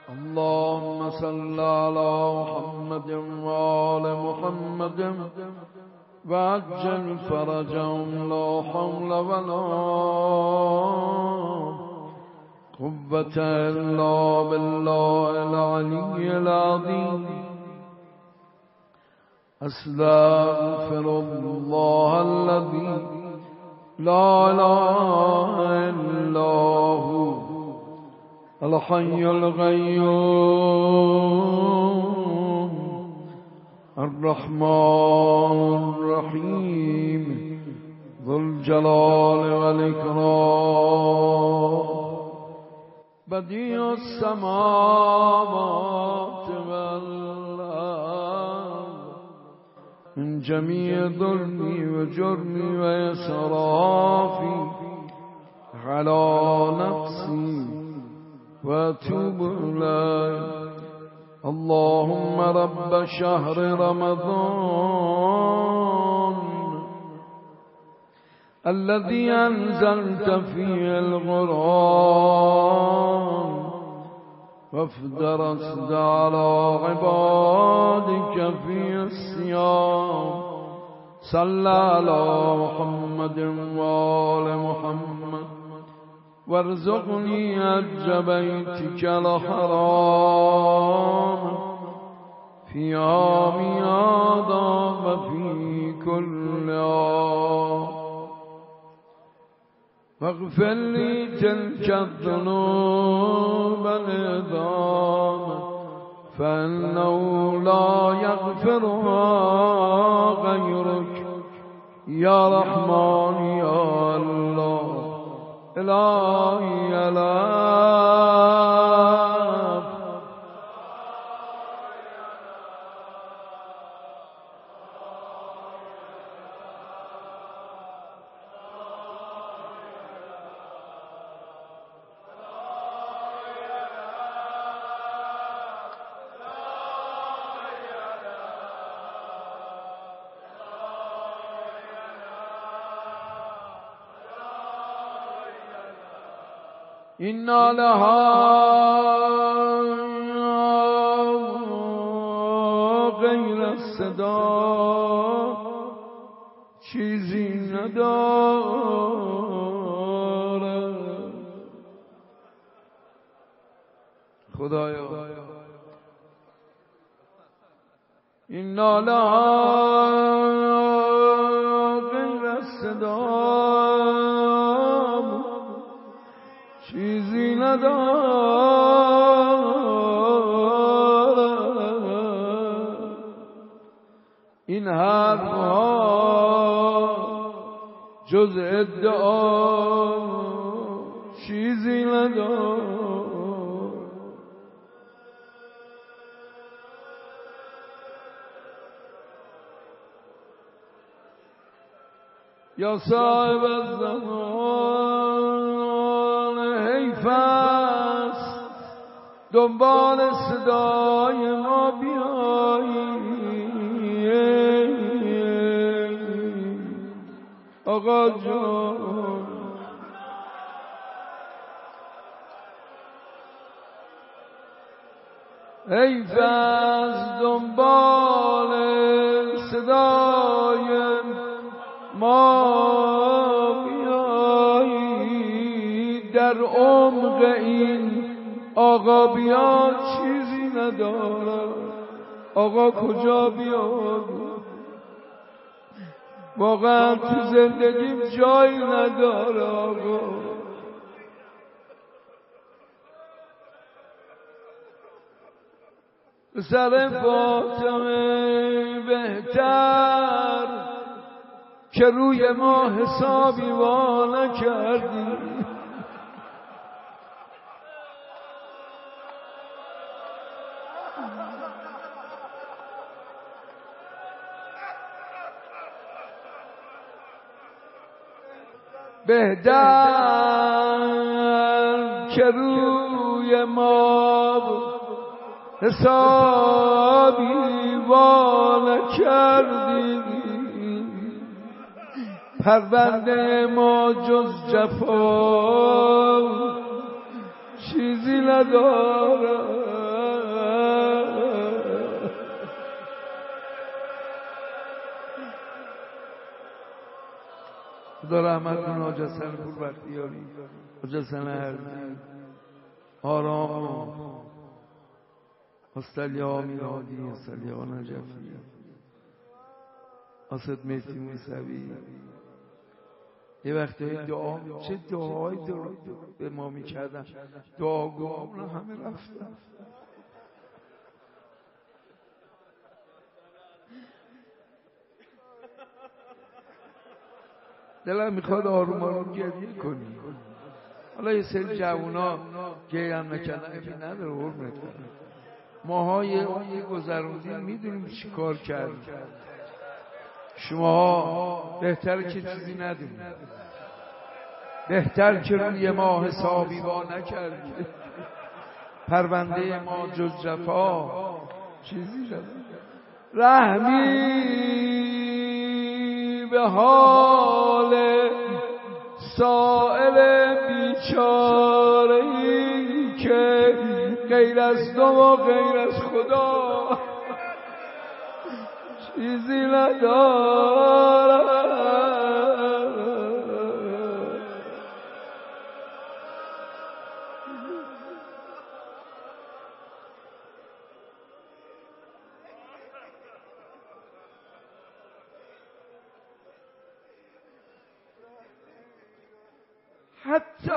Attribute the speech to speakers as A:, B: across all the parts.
A: اللهم صل على محمد وآل محمد وعجل فرجهم لا حول ولا قوة إلا بالله العلي العظيم. أستغفر الله الذي لا إله إلا هو الحي القيوم الرحمن الرحيم ذو الجلال والإكرام بديع السماوات والأرض من جميع ظلمي وجرمي وإسرافي على نفسي وأتوب إليك. اللهم رب شهر رمضان الذي أنزلت فيه القرآن وافترضت على عبادك فيه الصيام صلى على محمد وآل محمد وارزقني حج بيتك الحرام في عام هذا وفي كل عام واغفر لي تلك الذنوب العظام فإنه لا يغفرها غيرك يا رحمن يا الله. إلهي ألاف إنا لها غیر صدا چیزی نداره. خدایا إنا لها غیر صدا چیزی نداره. این حرفها جز ادعا چیزی نداره. یا صاحب الزمان حیف است دنبال صدای ما بیایی. آقا جان حیف است دنبال صدای ما بیایی. در عمق این آقا بیا چیزی نداره. آقا کجا بیاد؟ واقعا تو زندگیم جایی نداره. آقا سر فاطمه بهتر که روی ما حسابی وا نکردی. بهتر که روی ما حسابی وا نکردی. پرونده ما جز جفا چیزی نداره. خدا رحمت کنه حاج حسن پور بختیاری، حاج حسن هردی، آرام، استالیا میلادی، استالیا نجفی، آسد میسی موسوی. یه وقتی دعا، چه دعایی به ما میکردن، دعاگوها همه رفتن. دلم میخواد آروم آروم گریه کنی. حالا یه سری جوونا گریه هم نکردن افی نداره، حرمت کنم. ماهای اون گذروندیم میدونیم چی کار کردیم. شما بهتره که چیزی ندونید، بهتر که روی ما حسابی با نکردید. پرونده ما جز جفا چیزی شد. رحمی به حال سائل بیچاره‌ای که غیر از تو و غیر از خدا چیزی ندارد. حتی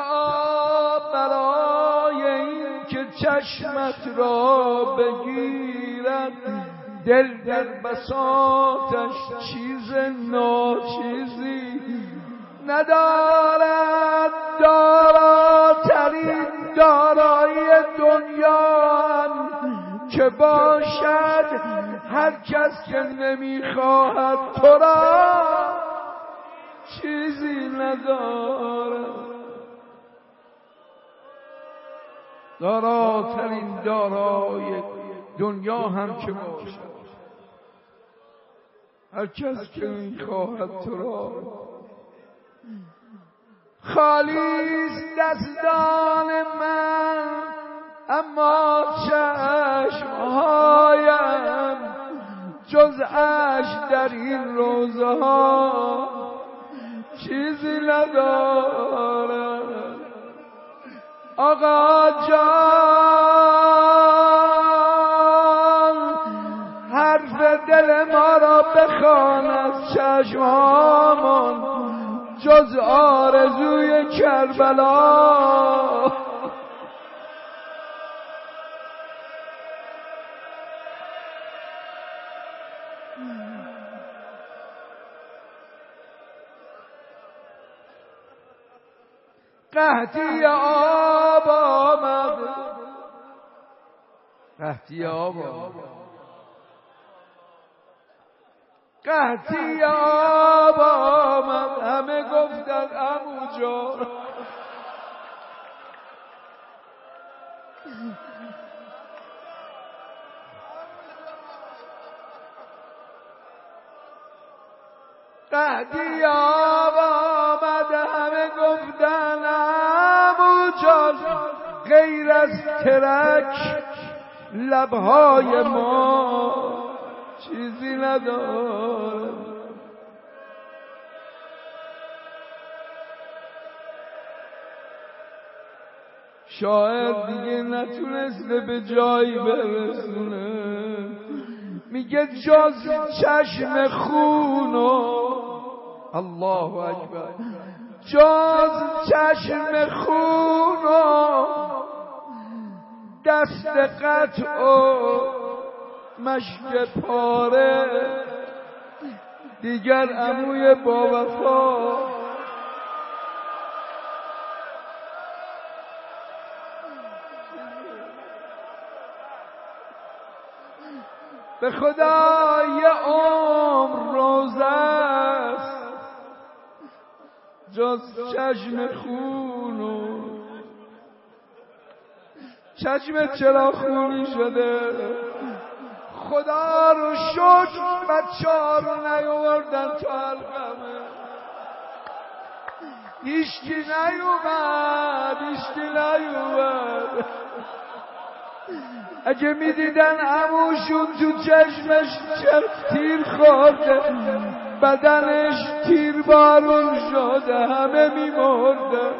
A: برای این که چشمت را بگیرد دل در بساطش چیز ناچیزی ندارد. داراترین دارایی دنیا که باشد هر کس که نمیخواهد تو را چیزی ندارد. داراترین دارای دنیا هم که باشد هر کس که میخواهد تو را. خالیست دستان من اما چشمهایم جز اشک در این روزه ها چیزی ندارد. آقا جان حرف دل ما را بخوان از چشمهامون جز آرزوی کربلا. قحطی آب آمد، قحطی آب آمد، قحطی آب آمد. همه گفتن عمو جان قحطی آب آمد. همه گفتن عمو جان غیر از ترک لبهای ما چیزی نداره. شاعر دیگه نتونسته به جایی برسونه، میگه جز چشم خونو، الله اکبر، جز چشم خونو دست قطع و مشک پاره دیگر عموی با وفا به خدا یه عمر روزه است جز چشم خونو. چشمت چرا خونی شده؟ خدا رو شکر بچه ها رو نیاوردن تو حلقمه، هیچکی نیومد، هیچکی نیومد. اگه میدیدن عموشون تو چشمش چه تیر خورده بدنش تیربارون شده همه میمرده.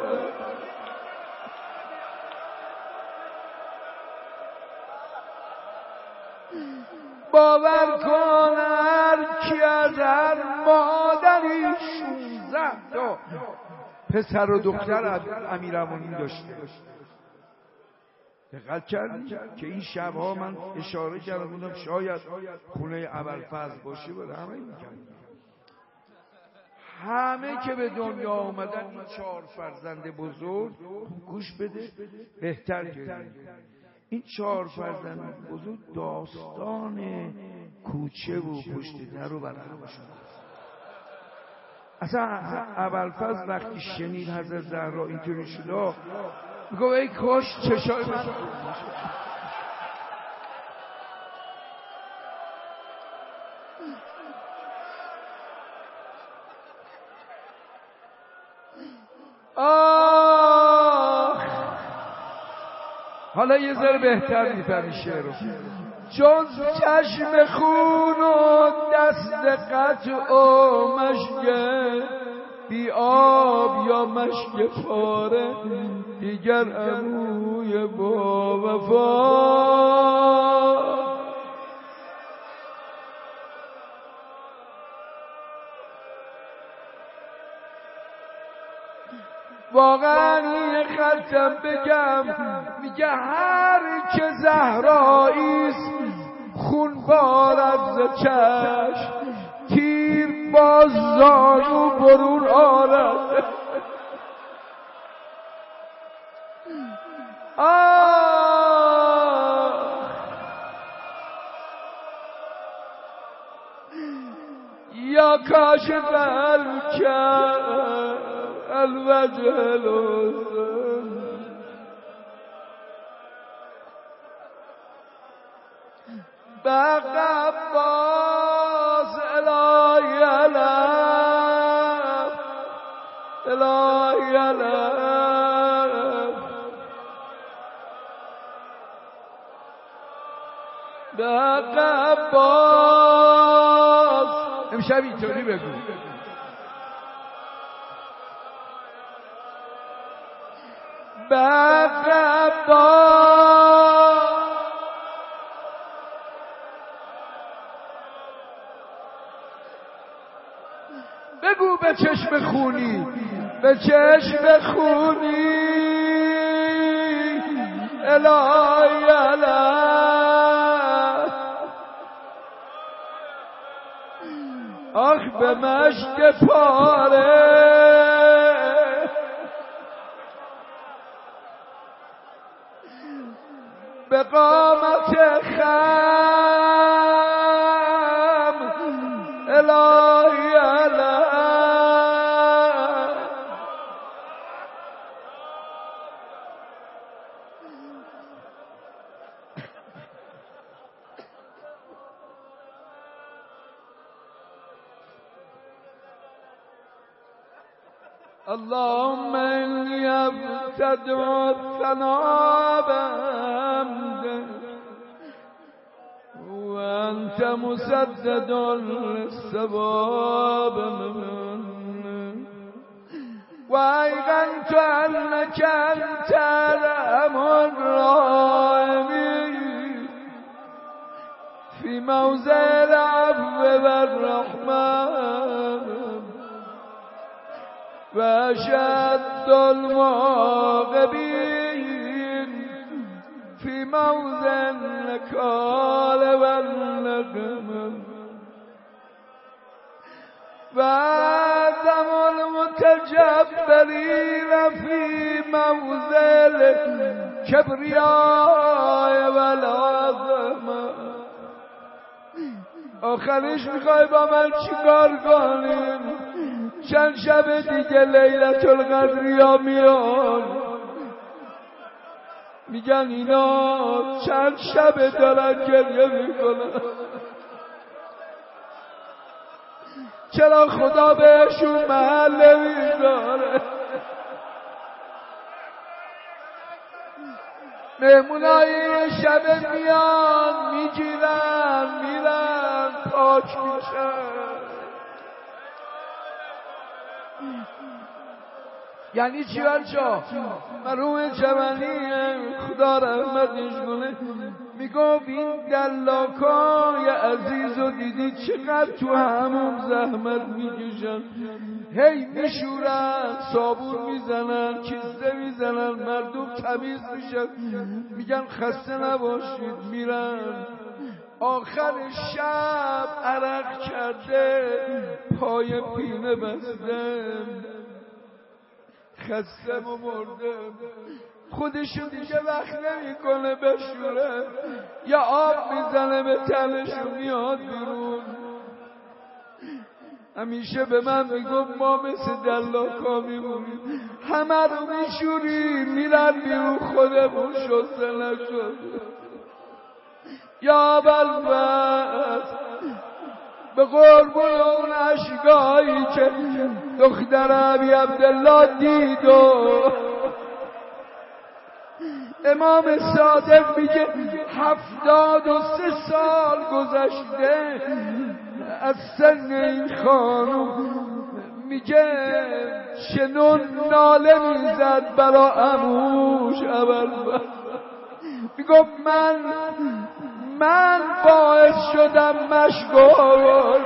A: باور کن هر کی از هر مادری 16 تا پسر و دختر امیرالمومنین داشته. دقت کردی که این شبها من اشاره کردم بودم شاید خونه ابوالفضل باشه بوده. همه که به دنیا آمدن این 4 فرزند بزرگ گوش بده بهتر گرید. این 4 فرزند بزرگ داستان کوچه و پشت در رو برای همشون. اصلا ابوالفضل وقتی شنید حضرت زهرا اینطوری شده میگه ای کاش چشای من حالا یه ذره بهتر میفهمی شعر رو. جز چشم خون و دست قطع و مشک بی آب یا مشک پاره دیگر عموی با وفا. واقعا این خطم بگم میگه هر که زهراییست خون بارد ز چشم تیر باز زانو برون آرد. یا کاش کرد الوجه الحسن بقباس الهی علم الهی علم بقباس امشب اینطوری بگو بگو به چشم خونی به چشم خونی الهی علم آخ به مشک پاره به قامت خم الهی علم اللهم إني أبتدع الثناء بحمدك وأنت مسدد للثواب منك وأيقنت أنك أنت أرحم الراحمين في موضع العفو والرحمة وأشد المعاقبين في موضع النكال والنقم وأعظم المتجبرين في موضع الكبرياء والعظمة. آخرش میخوای با من چیکار کنیم؟ چند شب دیگه لیلت القدریا میان میگن اینا چند شب دارن گریه میکنن چرا خدا بهشون محل نمیذاره؟ مهمونای شب میان میگیرن میرن پاک میشن یعنی چی بچه؟ مرحوم جبلی خدا رحمتش کنه میگفت این دلاکای عزیز رو دیدی چقدر تو همون زحمت میکشن، هی میشورن، صابون میزنن، کیسه میزنن، مردم تمیز میشن، میگن خسته نباشید، میرن آخر شب عرق کرده پای پینه بسته خسته و مرده، خودشو دیگه وقت نمیکنه بشوره، یا آب میزنه به تنشو میاد بیرون. همیشه به من میگفت ما مثل دلاکا میمونیم، همه رو میشوریم میرن بیرون، خودمون شسته نشد. یا بلبس به قربون اون اشکایی که دختر ابی عبدالله دید و امام صادق میگه 73 سال گذشته از سن این خانم، میگه چنون ناله میزد برا عموش اول، میگفت من باعث شدم مشغول.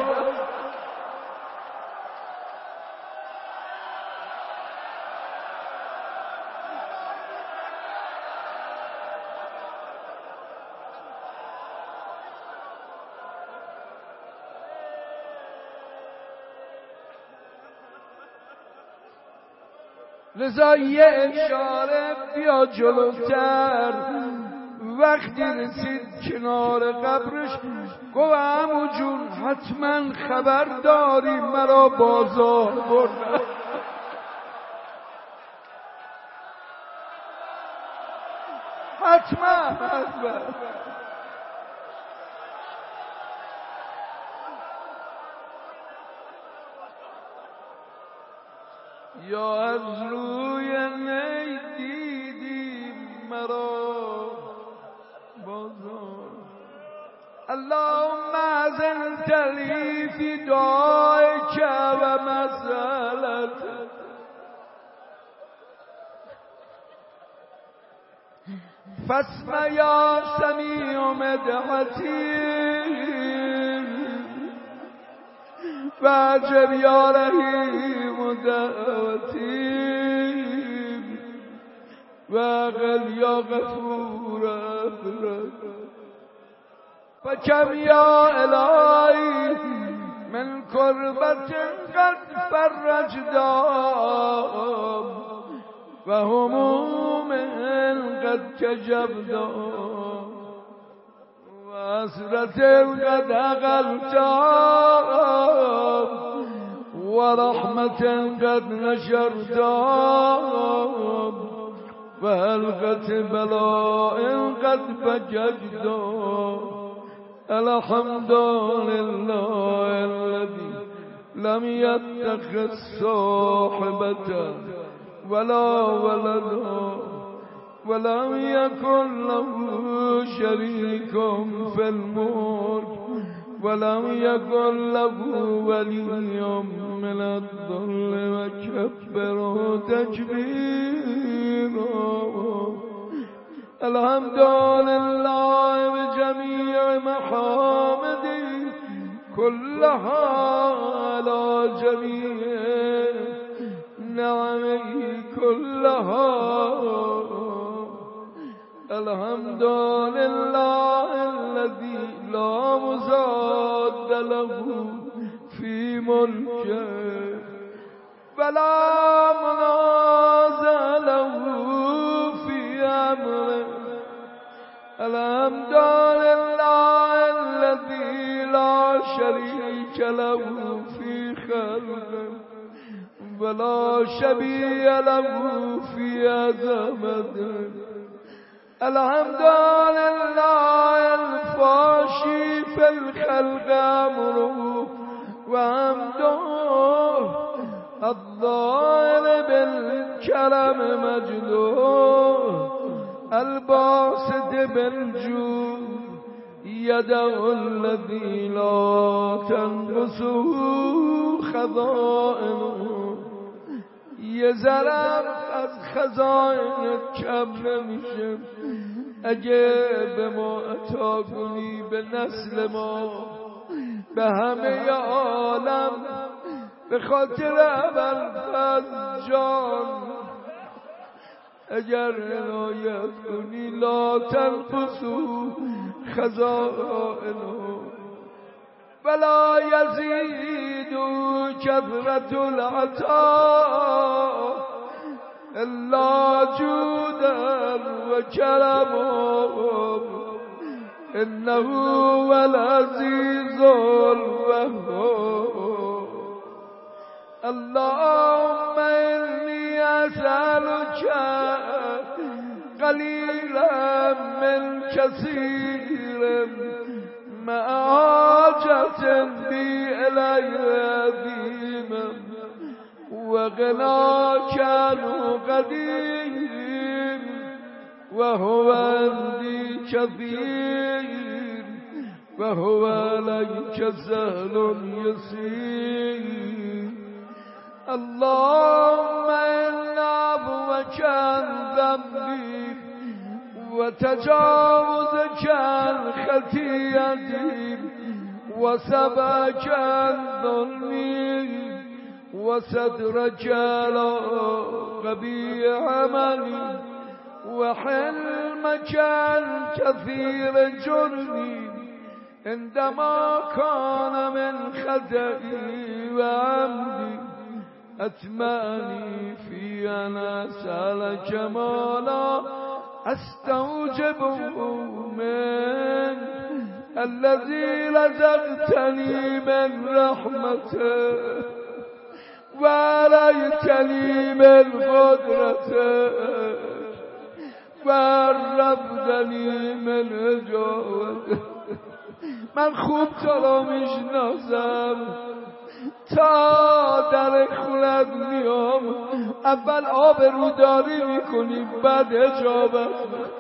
A: لذا یه اشاره بیا جلوتر، وقتی رسید کنار قبرش گفت عمو جون حتما خبر داری مرا بازار بردن. حتما یا از روی نی دیدی مرا بازار. اللهم اذنت لی فی دعائک و مسألتک، فاسمع یا سمیع مدحتی و عجب یا رحیم دعوتی و اغل یا غفور افرد فکم یا الهی من کربت قد فرجدام و هموم قد کجبدام و حسرت قد اقلتام و رحمت قد نشرتام و حلقت بلاء قد فججتام. الحمد لله الذي لم يتخذ صاحبة ولا ولدا ولم يكن له شريك في الملك ولم يكن له ولي من الذل وكبره تكبيرا. الحمد لله بجميع محامده كلها على جميع نعمه كلها. الحمد لله الذي لا مزاد له في ملكه ولا منازع له في أمره. الحمد لله الذي لا شريك له في خلقه ولا شبيه له في عظمته. الحمد لله الفاشي في الخلق أمره وحمده الظاهر بالكرم مجده الباسط بالجود يده الذي لا تنقصه خزائنه یه ذرم از خزائن کم نمیشه. اگه به ما عطا کنی به نسل ما، به همه عالم، به خاطر ابوالفضل جان اگر عنایت کنی لا تنقصوا خزائنه ولا یزید کثرة العطاء الا جودا و کرما انه هو العزیز الوهاب. اللهم انی اسألک قلیلا من کثیر مع حاجة بی الی عظیما و غناک عنه قدیر و هو عندی کثیر و هو علیک سهل یسیر. اللهم ان عفوک عن ذنبی و تجاوزک عن خطیئتی و سبک عن ظلمی و سترک علی قبیح عملی و حلمک عن کثیر جرمی عندما کان من خطئی و عمدی اتمنی فی ان اسألک ما لا استوجبه من الذي رزقتني من رحمته وعليتني من قدرته وعرفتني من اجابته. من خوب تو را میشناسم، تا در خونت میام اول آبروداری میکنی بعد اجابت.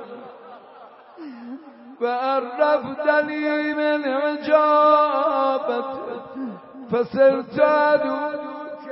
A: و عرفتنی من اجابت فصرت ادعوک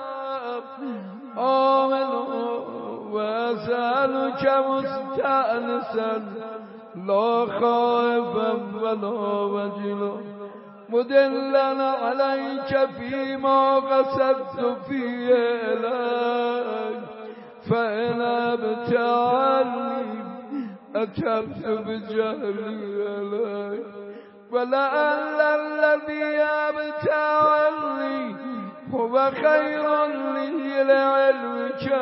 A: آمنا و اسألک مستأنسا لا خائفا ولا وجلا مدلنا عليك فيما قصدت فيه إليك فإن أبت عني أتبت بجهلي عليك ولعل الذي أبت عني هو خير لي لعلمك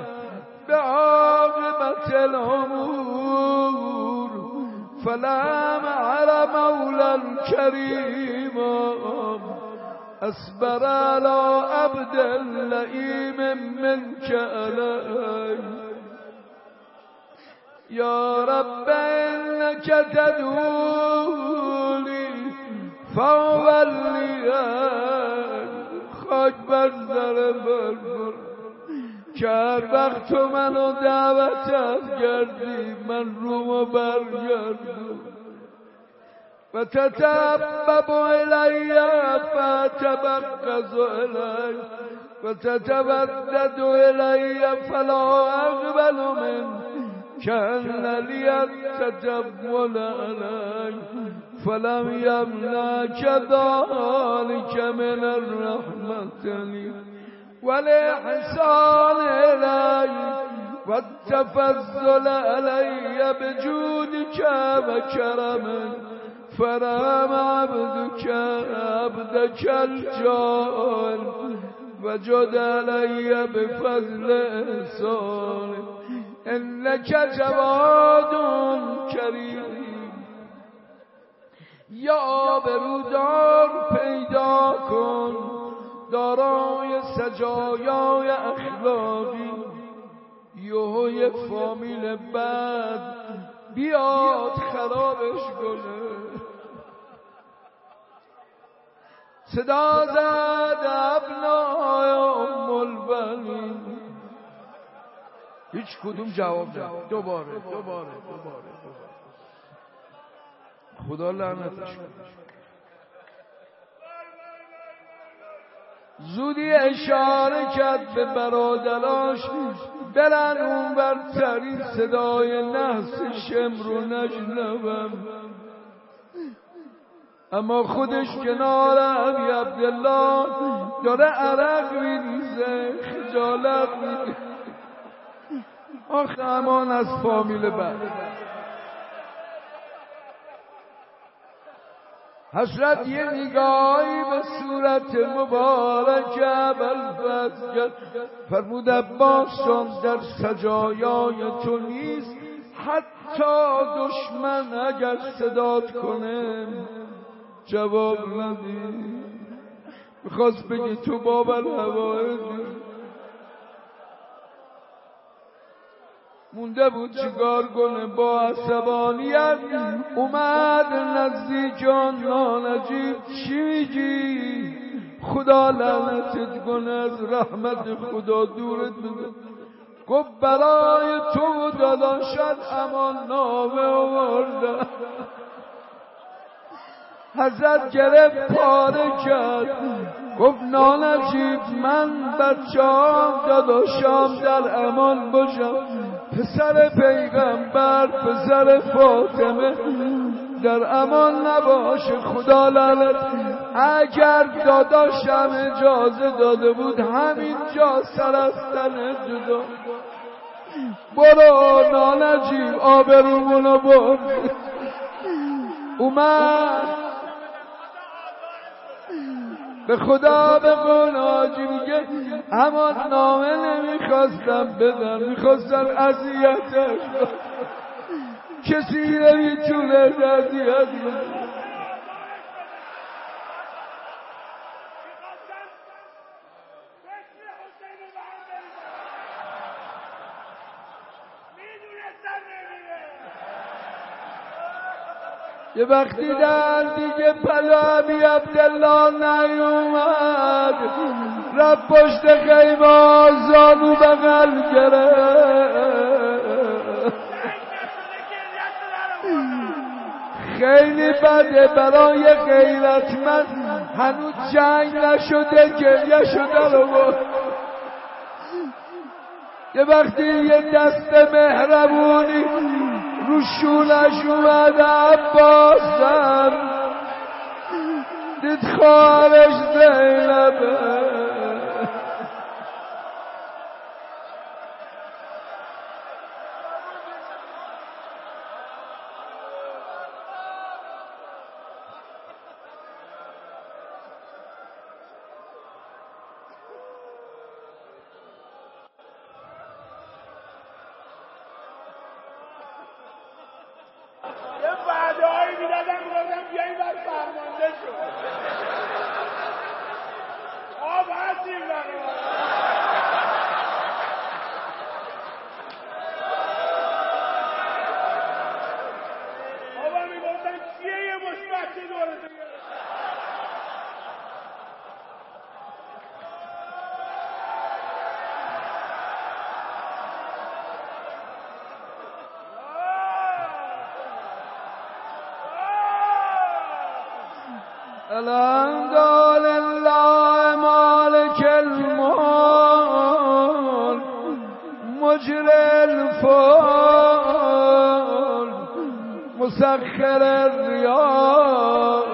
A: بعاقبة الأمور فلام على مولى كريم أصبر على عبد لئيم منك علي. يا رب إنك تدعوني فولي خاک بر در بربر که هر وقت تو منو دعوتت کردی من رومو برگردم و تتبب الی فتبغض الی و تتودد الی فلا اقبل من کان لی التجول علی فلم یمنعک ذلک من الرحمة لی والإحسان إلي والتفضل علي بجودك وكرمك فرام عبدك الجار وجد علي بفضل إحسانك إنك جواد كريم. یا آبرودار پیدا کن دارای سجایای اخلاقی یه فامیل بد بیاد خرابش کنه. صدا زد ابنای ام البنین هیچ کدوم جواب نداد. دوباره خدا لعنتش کنه. زودی اشاره کرد به برادراش برن اون برتری صدای نحس شمر رو نشنوم. اما خودش کنار ابی عبدالله داره عرق میریزه، خجالت میده. آخه امان از فامیل بعد. حضرت یه نگاهی به صورت مبارک ابوالفضل کرد، فرمود عباس جان در سجایای تو نیست، حتی دشمن اگر صدات کنه جواب ندی. میخواست بگی تو باب الهوائجی. مونده بود چیکار کنه، با عصبانیت اومد نزدیک آن نانجیب. چی میگی؟ خدا لعنتت کنه، از رحمت خدا دورت بده. گفت برای تو داداشت امان نامه آورده. حضرت گرفت پاره کرد، گفت نانجیب من بچه‌ام داداشام در امان باشم، پسر پیغمبر پسر فاطمه در امان نباشه. خدا لعنت، اگر داداشم اجازه داده بود همین جا سر از تنه جدا. برو نانجیب آبرومونو برد. اومد به خدا به قول حاجی میگه همان نامه نمیخواستم بدم، میخواستم اذیتش. کسی نمیتونه اذیت کنه. یه وقتی در دیگه پلامی عبدالله نیومد، رفت پشت خیمه زانو بغل گرفت. خیلی بده برای غیرتمند، هنوز جنگ نشده گریه شده رو بود. یه وقتی یه دست مهربونی رو شونش اومده عباسم، دید خواهرش زینبه. الحمد لله مالک الملک مجری الفلک مسخر الریاح.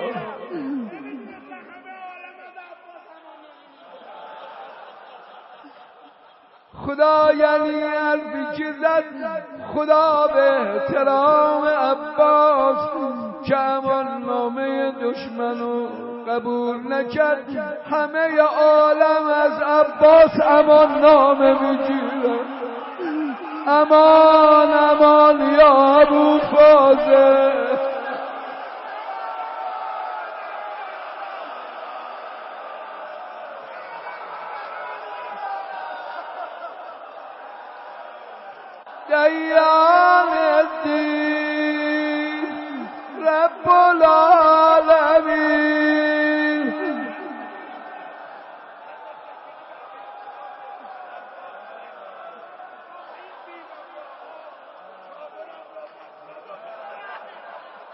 A: خدا یعنی حرفی که زد، خدا به احترام عباس که امان نامه دشمنو قبول نکرد، همه عالم از عباس امان نامه میگیرن. امان امان یا ابو فاضل. دیان الدین رب العالمین.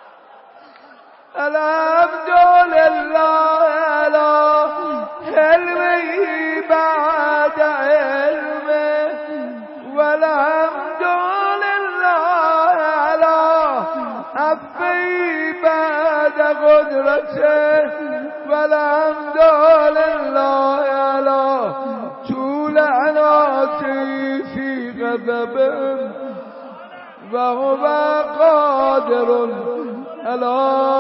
A: الحمد لله علی قدرته والحمد لله على طول عناته في غضبه وهو قادر على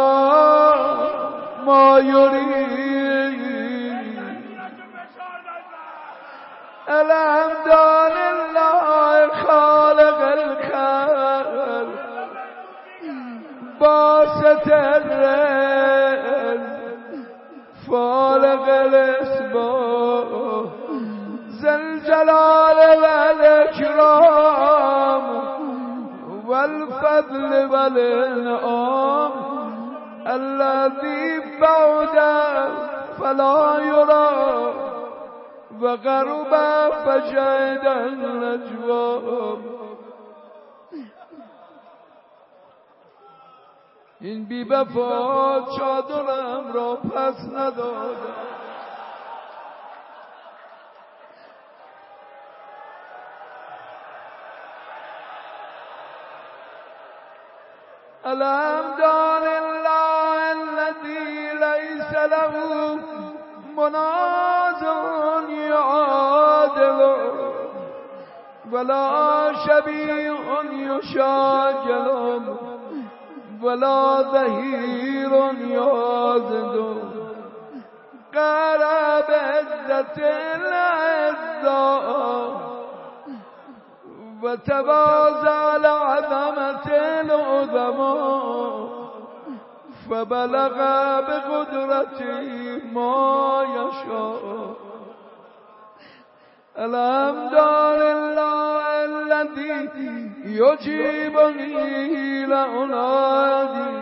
A: ما يريد. الحمد لله خالق الخلق باسط الرزق فالق الاسباب ذا الجلال والاكرام والفضل والانعام الذي بعد فلا يرى وغرب فشهد النجوى. این بی وفا چادرم را پس ندادم. الحمد لله الذي ليس له منازع يعادل ولا شبيه يشاجل ولا ظهير يعاضد قال بعزة العزة وتواضع لعظمة العظماء فبلغ بقدرته ما يشاء. الحمد لله الذي يجيبني لأنادي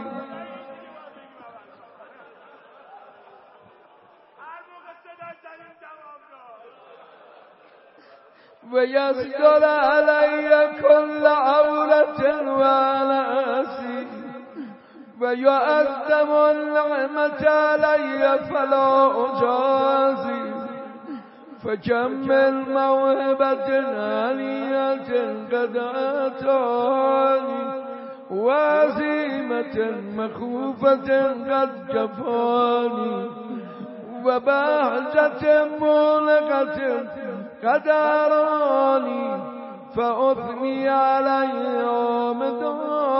A: ويصدر علي كل عورة وأناسي ويؤذم النعمة علي فلا أجازي فكمل موهبة عالية قد أتاني وعزيمة مخوفة قد كفاني وبهجة مولقة قد أراني فأثني عليه عامدا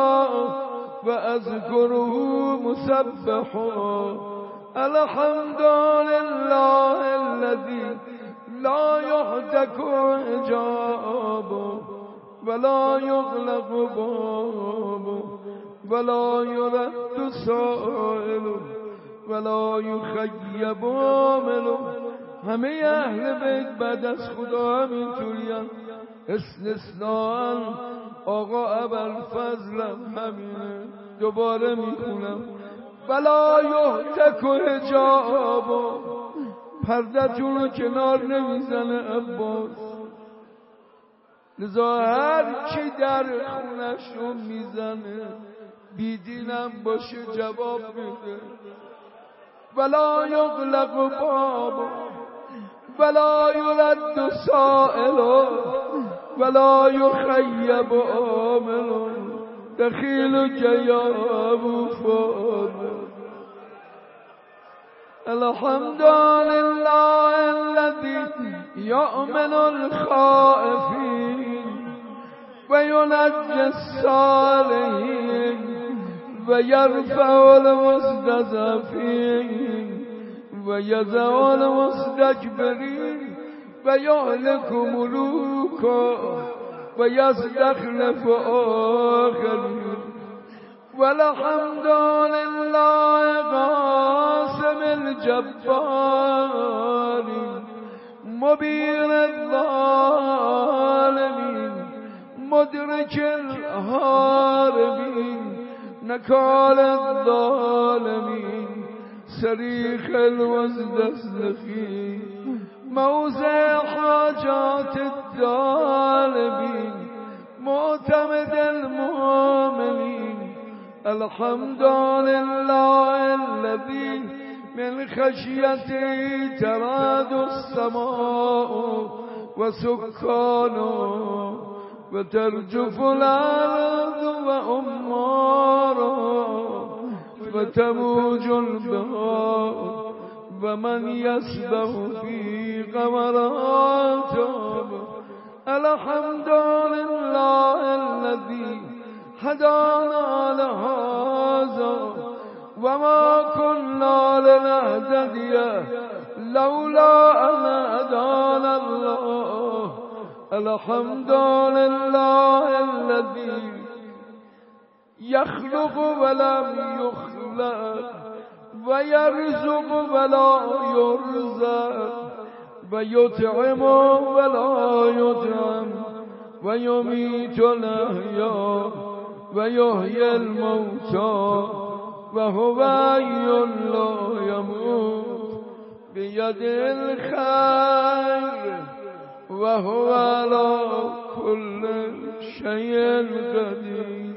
A: وأذكره مسبحا. الحمد لله الذي لا يحتك حجابه ولا يغلق بابه ولا يرد سائله ولا يخيب عامله. همه اهل بیت بعد از خدا همینطورین استثناء آقا ابوالفضل همینه. دوباره میخونم ولا یحتک حجابه پردتون رو کنار نمیزنه عباس. لذا هر کی در خونش رو میزنه بیدینم باشه جواب میده. ولا یغلق بابه ولا يرد سائل ولا يخيب عامل دخيلك يا أبو فاضل. الحمد لله الذي يؤمن الخائفين وينجي الصالحين ويرفع المستضعفين ويزع المستكبرين ويهلك ملوكا ويستخلف آخرين. والحمد لله قاسم الجبار مبين الظالمين مدرك الهاربين نكال الظالمين صريخ المستسلخين موزع حاجات الطالبين معتمد المؤمنين. الحمد لله الذي من خشيته تراد السماء وسكانه وترجف الأرض وأماره وتموج البهار ومن يسبح في غمرات الحمد لله الذي هدانا لهذا وما كنا لنهتدي لولا أن هدانا الله الحمد لله الذي يخلق ولم يخلق ويرزق ولا يرزق ويطعم ولا يطعم ويميت الأحياء ويحيي الموتى وهو حي لا يموت بيده الخير وهو على كل شيء قدير.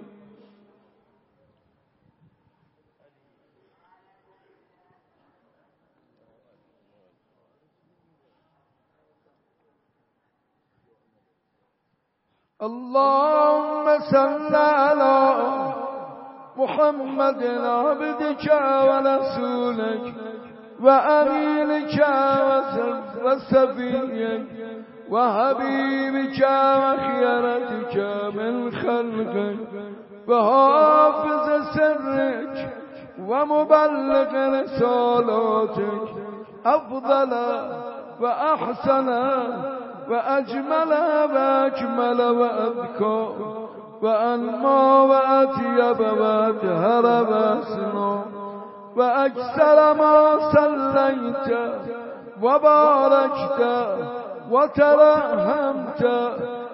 A: اللهم صل على محمد عبدك ورسولك وأمينك وصفيك وحبيبك وخيرتك من خلقك وحافظ سرك ومبلغ رسالاتك أفضل وأحسن وأجمل وأكمل وأذكى وأنمى وأطيب وأطهر وأسنى وأكثر ما صليت وباركت وترحمت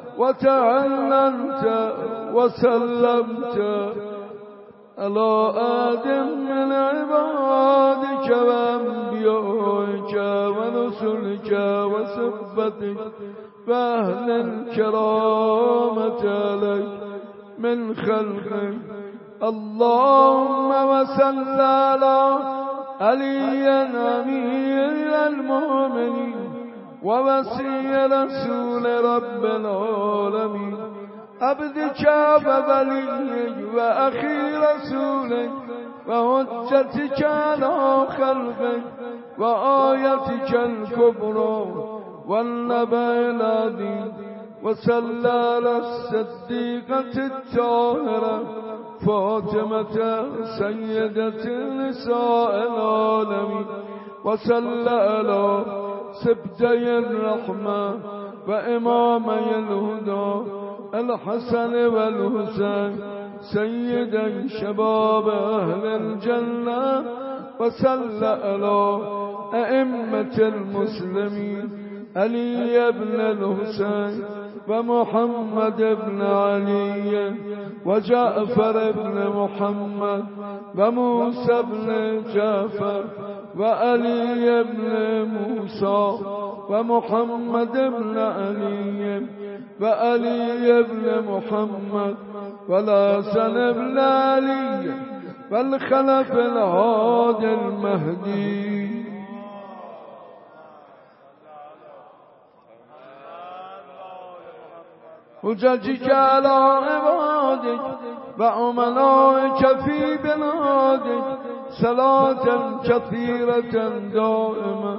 A: وتعلمت وسلمت على آدم من عبادك وأنبيائك ورسلك وصفتك وأهل الكرامة عليك من خلقك. اللهم وصل على علي أمير المؤمنين ووصي رسول رب العالمين عبدك ووليك وأخي رسولك وحجتك على خلقك وآيتك الكبرى والنبأ العظيم. وصلى على الصديقة الطاهرة فاطمة سيدة نساء العالمين. وصلى على سبتي الرحمة وإمامي الهدى الحسن والحسين سيدا شباب أهل الجنة. وصلى على أئمة المسلمين علي بن الحسين ومحمد بن علي وجعفر بن محمد وموسى بن جعفر وعلي بن موسى ومحمد بن علي وعلي بن محمد والحسن بن علي والخلف الهادي المهدي. حججك على عبادك وأمنائك في بلادك صلاة كثيرة دائمة.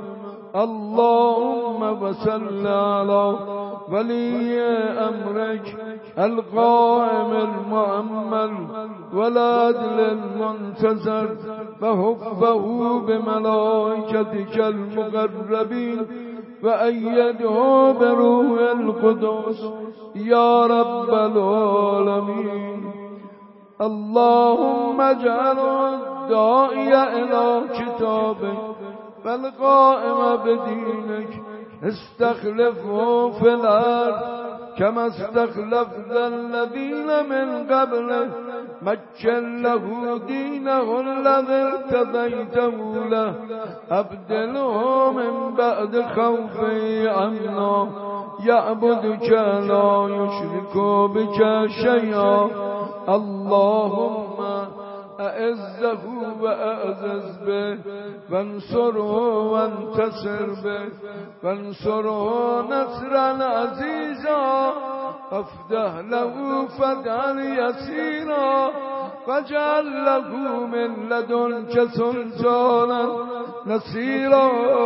A: اللهم وصل على ولي أمرك القائم المؤمل والعدل المنتظر وحفه بملائكتك المقربين وأيده بروح القدس يا رب العالمين. اللهم اجعل الداعي إلى كتابك والقائم بدينك استخلفه في الأرض كما استخلفت الذين من قبله. مكن له دينه الذي ارتضيته له أبدله من بعد خوفه أمنا يعبدك لا يشرك بك شيئا. اللهم أعزه وأعزز به وانصره وانتصر به وانصره نصرا عزيزا وافتح له فتحا يسيرا واجعل له من لدنك سلطانا نصيرا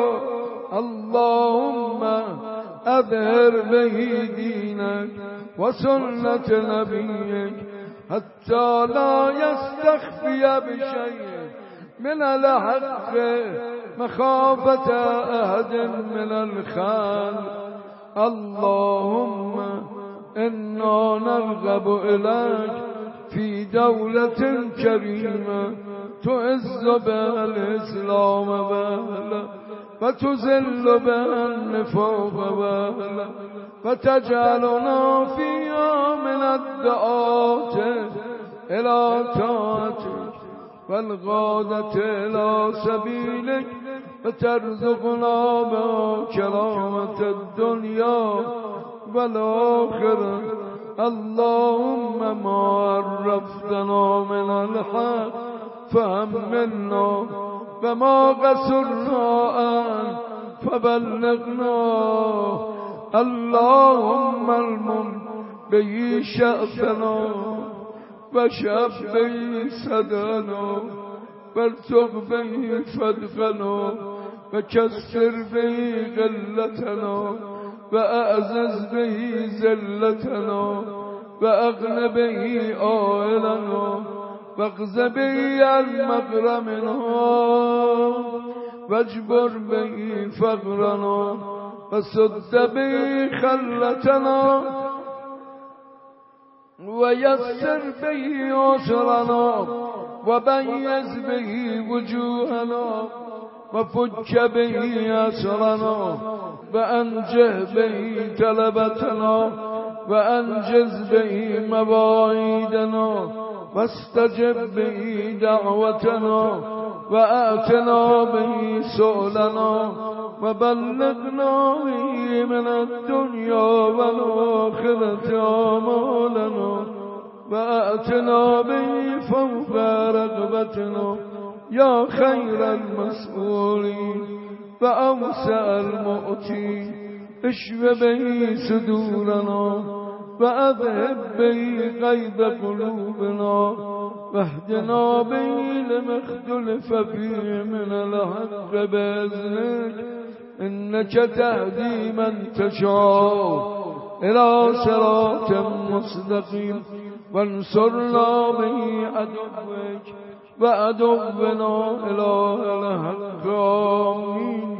A: اللهم أظهر به دينك وسنة نبيك حتى لا يستخفي بشيء من الحق مخافة أحد من الخلق اللهم إنا نرغب إليك في دولة كريمة تعز بها الإسلام وأهله وتذل بها النفاق وأهله وتجعلنا فيها من الدعاة إلى طاعتك والغادة إلى سبيلك وترزقنا بكرامة الدنيا والآخرة اللهم ما عرفتنا من الحق فهمنا وما قصرنا عنه فبلغنا اللهم المن به شأفنا وشف به صدرنا وارزق به فدقنا وكسر به غلتنا وأعزز به ذلتنا وأغن به آئلنا واغز به عن مغرمنا واجبر به فقرنا وسد به خلتنا ويسر به عسرنا وبيز به وجوهنا وفك به أسرنا وأنجه به طلبتنا وأنجز به مواعيدنا واستجب به دعوتنا وآتنا به سؤلنا وبلغنا به من الدنيا والآخرة آمالنا وآتنا به فوق رغبتنا يا خير المسؤولين وأوسع المؤتين اشف به صدورنا وأذهب به غيظ قلوبنا واهدنا به لما اختلف فيه من الحق بإذنك إنك تهدي من تشاء إلى صراط مستقيم وانصرنا به عدوك وعدونا إله الحق آمين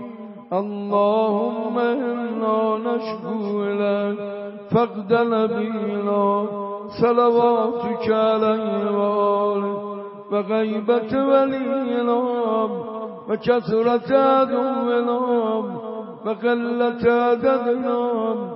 A: اللهم إنا نشكو إليك فقد نبينا صلواتك عليه وآله وغيبة ولينا وكثرة عدونا وقلة عددنا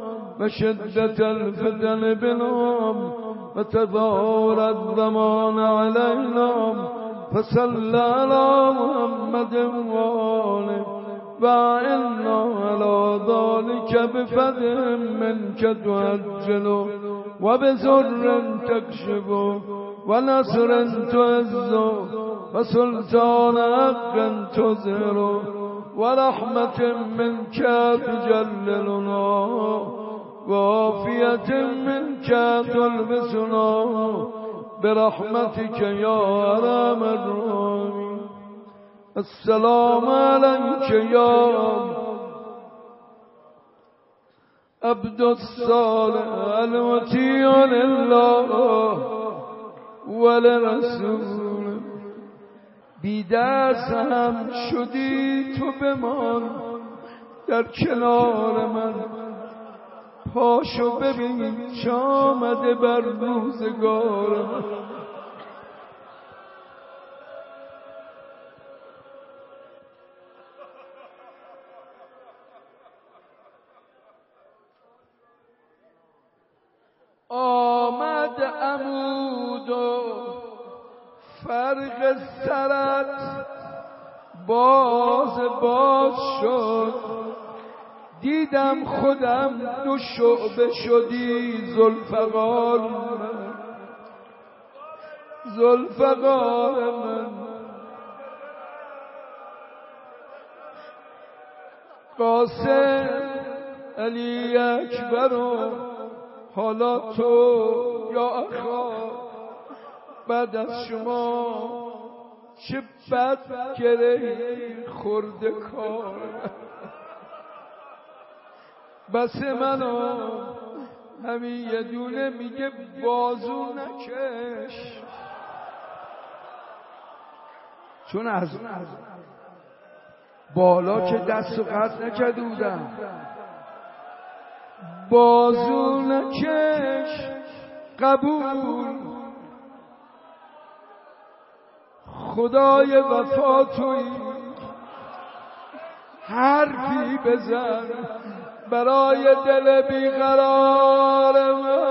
A: وشدة الفتن بنا وتظاهر الضمان علينا فصل على محمد وآله وإنا على ذلك بفضل منك تعجل وبزر تكشف ونصر تعز وسلطان حق تظهر ورحمة منك تجللنا وعافية منك تلبسنا برحمتك يا أرحم الراحمين السلام عليك يا عبد الصالح المطیع لله ولرسول بی دست هم شدی تو بمان در کنار من پاشو ببین چه آمده بر روزگار من آمد عمود و فرق سرت باز شد دیدم خودم دو شعبه شدی ذوالفقار من قاسم علی اکبر حالا تو یا اخا بعد از شما چه بد گره خورده کار بس منو همین یه دونه میگه بازو نکش، چون از بالا که دست و قطع نکرده بودم. بازو نکش قبول، خدای وفا تویی، حرفی بزن برای دل بیقرار من.